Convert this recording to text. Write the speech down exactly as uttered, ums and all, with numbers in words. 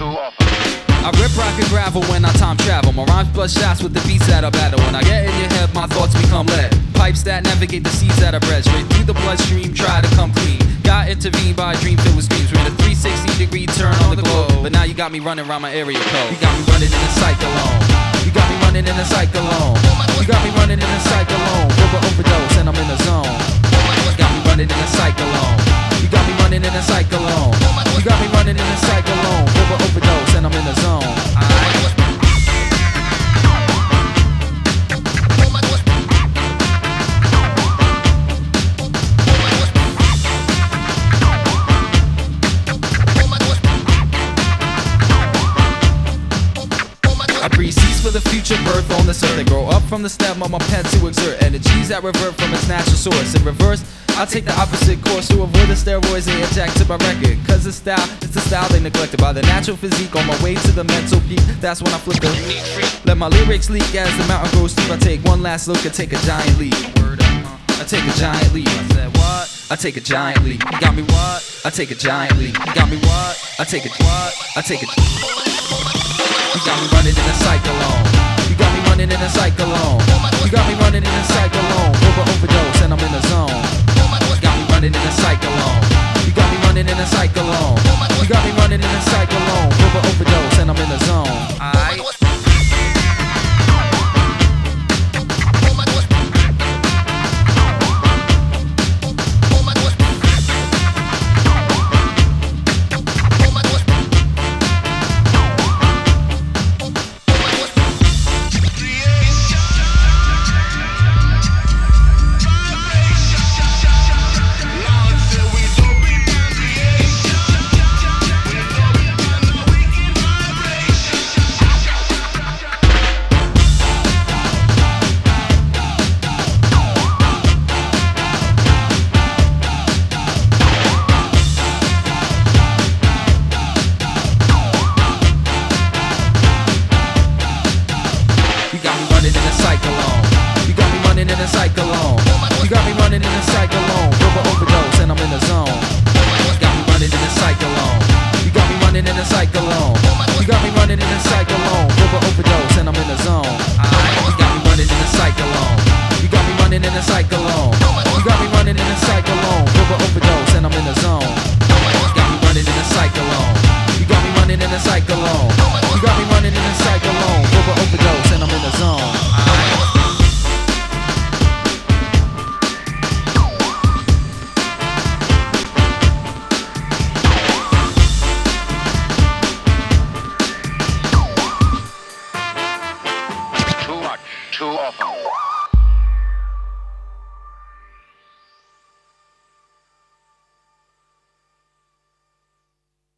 too often. I rip, rock, and gravel when I time travel. My rhymes bust shots with the beats that I battle. When I get in your head, my thoughts become lead. Pipes that navigate the seas that I bred. Straight through the bloodstream, try to come clean. Got intervened by a dream filled with screams. Made a three sixty degree turn on the globe. But now you got me running around my area code. You got me running in a cyclone. You got me running in a cyclone. You got me running in a cyclone. Rubber overdose and I'm in the zone. You got me running in a cyclone. You got me running in a cyclone. You got me running in a cyclone. Rubber overdose and I'm in the zone. I breathe seeds for the future birth on this earth. They grow up from the stem of my pen to exert energies that revert from its natural source. In reverse, I take the opposite course to avoid the steroids they inject to my record. Cause the style, it's the style they neglected. By the natural physique on my way to the mental peak. That's when I flip the let my lyrics leak as the mountain grows steep. I take one last look and take a giant leap. I take a giant leap. I said what? I take a giant leap. You got me what? I take a giant leap. You got me what? I take a what? I take a You got me running in a cyclone. You got me running in a cyclone. You got me running in a cyclone. Over overdose and I'm in the zone. You got me running in a cyclone. You got me running in a cyclone. You got me running in a cyclone. Over overdose and I'm in the zone. Aight. In a cyclone, you got me running in a cyclone. Rubber overdose and I'm in the zone. You got me running in a cyclone. You got me running in a cyclone. You got me running in a cyclone. Rubber overdose.